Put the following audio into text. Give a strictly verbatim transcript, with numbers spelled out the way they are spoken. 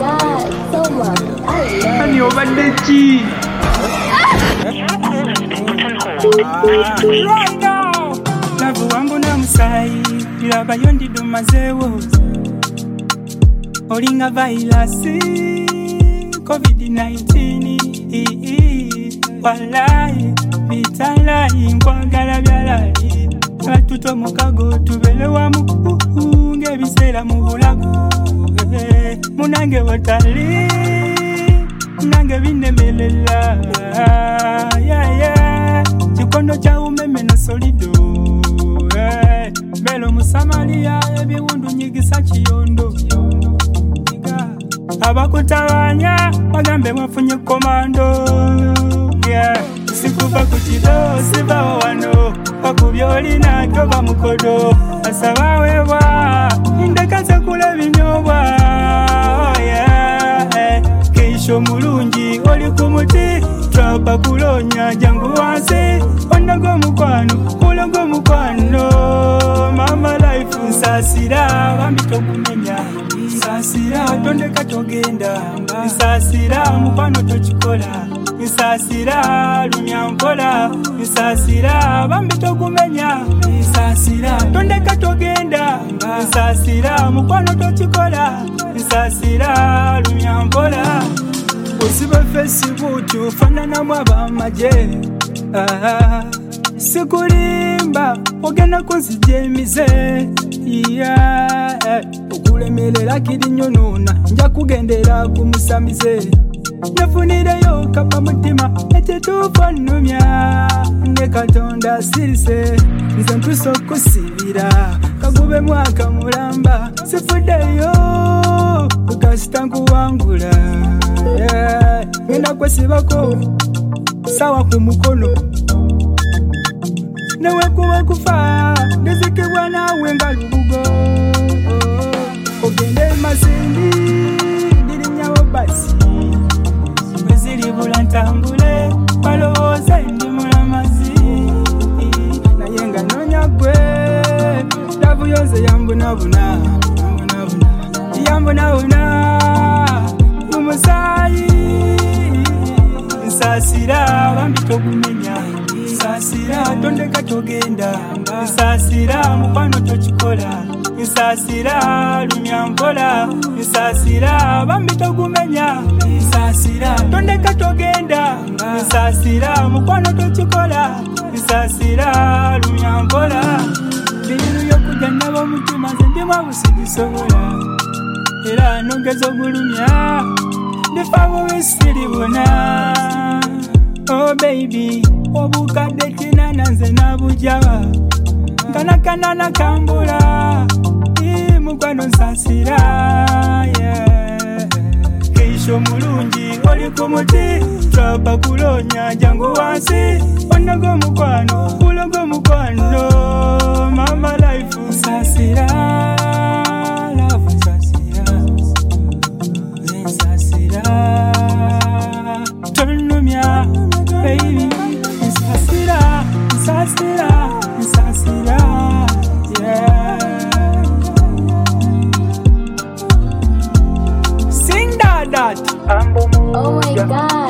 God, so much. I love Honey, over the G. Right now, love wangu na musai, ilaba yondi dumazewo. Olinga virus, covid nineteen. Walai, bitalai, nkwagala byalali. Batuto mukago tubele wa mukunge bisera mu bulago. Munange watali, munange binemelela. Yeah, yeah. Chikondo cha umeme na solido. Hey. Belo musamalia ebiwundu nyigisa chiyondo. Abakutabanya bagambe mwafunye komando. Yeah. Sikuba kuchido siba wano bakubyoli na toba mukodo asaba wewa indekaze kule binyobwa. Oh yeah. Keisho mulungi oli kumuti trapa kulonya jangu wansi onago mukwano kulogo mukwano mama life nsasira bambito kumenya nsasira tondeka togenda nsasira mukwano tochikola nsasira lumya mpola nsasira bambito kumenya nsasira tondeka togenda nsasira mukwano tochikola nsasira lumya mpola usiba Facebook ufanana mwaba maje. Ah, sikulimba ogenda kunzijemize. Yeah, okulemelela kidi nyonona nja kugendera kumusamize. Nafunireyo kapa mutima ekitufanumya ne katonda sirise nze ntuso kusibira kagube mwaka mulamba sifudeyo ukasita nkuwangula. Yeah, ngenda kwesibako sawa kumukono nawe kuba kufa ndizikibwa nawe nga lubugo. Ogende masindi ndirinyawo basi mweziri bulantambule balowooza ndi mulamazi naye nga nonya gwe lavu yonze yambunabuna yambunabuna umusayi. Nsasira bambito kumenya nsasira tondeka togenda nsasira mukwano tochikola nsasira lumya mpola nsasira bambito kumenya nsasira tondeka togenda nsasira mukwano tochikola nsasira lumya mpola. Biru yokuja nabo mutima nze ndima busigisobola era nogeza ogulumya nifabo besiribona. Oh baby obukadde kinana nze nabujaba nkanakanana kambula mukwano nsasira. Yeah. Keisho mulungi oli kumuti trapa kulonya jangu wansi onago mukwano kulogo mukwano mama life nsasira. Love nsasira nsasira tonumya baby nsasira nsasira nsasira. Yeah, sing that that Oh my God.